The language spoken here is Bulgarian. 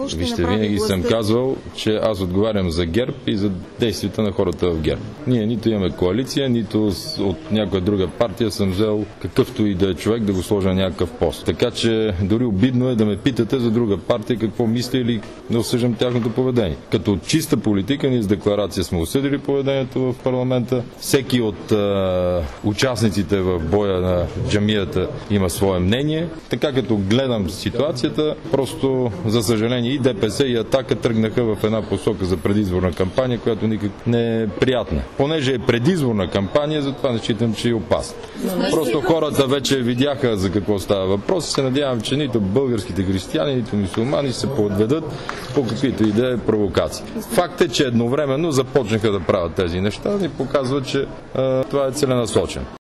Какво ще Вижте, направи винаги властта? съм казвал, че аз отговарям за ГЕРБ и за действията на хората в ГЕРБ. Ние нито имаме коалиция, нито от някоя друга партия съм взел какъвто и да е човек да го сложа на някакъв пост. Така че дори обидно е да ме питате за друга партия какво мисля или да осъждам тяхното поведение. Като чиста политика ние с декларация сме осъдили поведението в парламента. Всеки от участниците в боя на джамията има свое мнение. Така като гледам ситуацията, просто за съжаление и ДПС и Атака тръгнаха в една посока за предизборна кампания, която никак не е приятна. Понеже е предизборна кампания, затова не считам, че е опасна. Просто хората вече видяха за какво става въпрос и се надявам, че нито българските християни, нито мюсюлмани се подведат по каквито и да е провокации. Факт е, че едновременно започнаха да правят тези неща и показва, че това е целенасочено.